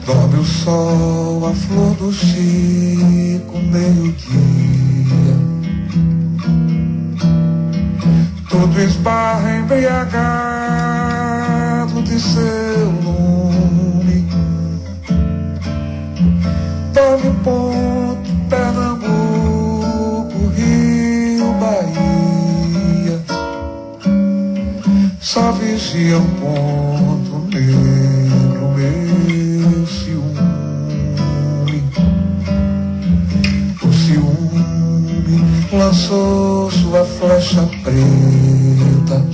Dorme o sol, a flor do Chico, meio-dia. Todo esbarra embriagado de seu lume. Dorme Ponto, Pernambuco, Rio, Bahia. Só vigia um ponto negro, meu ciúme. O ciúme lançou sua flecha preta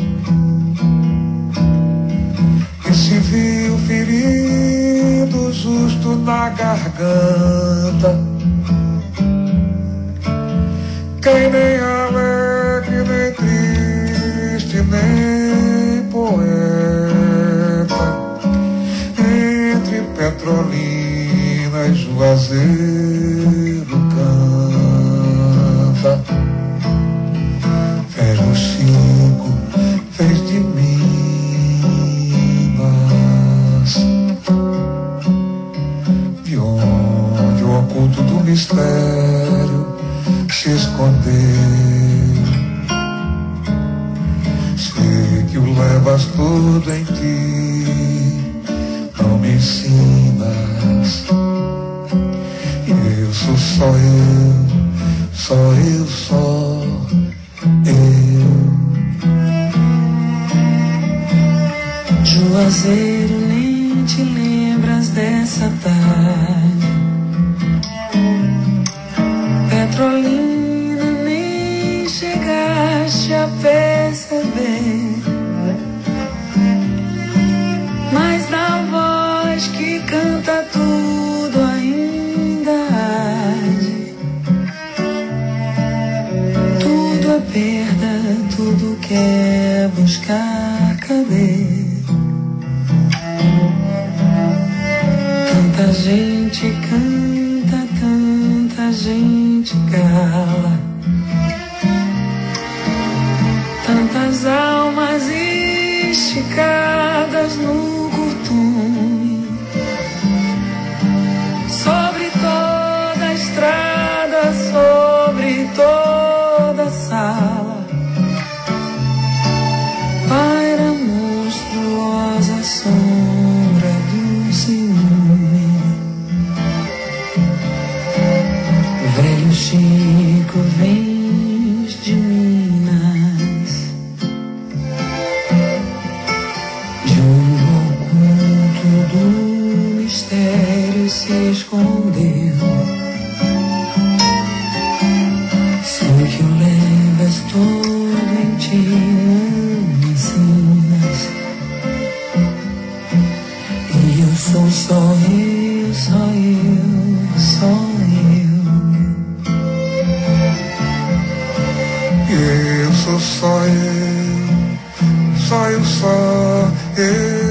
e se viu ferido justo na garganta. Quem nem alegre, nem triste, nem poeta, entre Petrolina e Juazeiro canta. Velho Chico fez de Minas, de onde o oculto do mistério se escondeu. Sei que o levas tudo em ti, não me ensinas. Eu sou só eu, só eu, só eu. Juazeiro, nem te lembras dessa tarde. Petrolina, nem chegaste a perceber. Mas na voz que canta tudo ainda arde. Tudo é perda, tudo quer buscar cadê? Tanta gente canta, tanta gente cala, tantas almas esticadas no curtume. Sobre toda a estrada, sobre toda a sala, paira a monstruosa sombra do ciúme. Velho Chico, vens de Minas, de onde o oculto do mistério se escondeu. Sei que o levas todo em ti, não me ensinas. E eu sou só eu, só eu, só eu. Eu sou só eu, só eu, só eu.